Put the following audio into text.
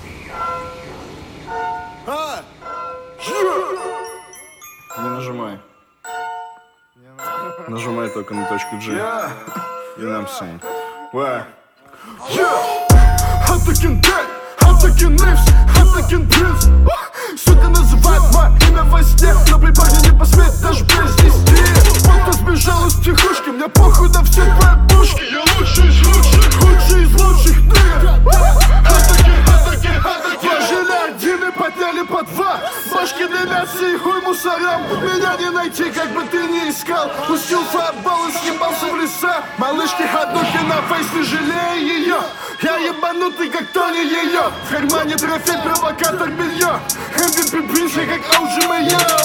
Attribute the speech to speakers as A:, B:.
A: Не нажимай. Нажимай только на точку G. И нам всем.
B: I'm taking dead, I'm taking lives, I'm taking pills. Сука называет мое имя во сне, но при парне не посмеет даже произнести. Вот сбежал из психушки, мне похуй на все твои пушки. Я лучший из лучших, худший из лучших Вложили один и подняли по два. Башки дымятся и хуй мусорам. Меня не найти, как бы ты ни искал. Пустил фаербол и съебался в леса. Малышки ходухи на фейс, не жалея ее. Я ебанутый, как Тони ее. В кармане трофей, провокатор белье. MVP принцы, как Аужи Мэйо.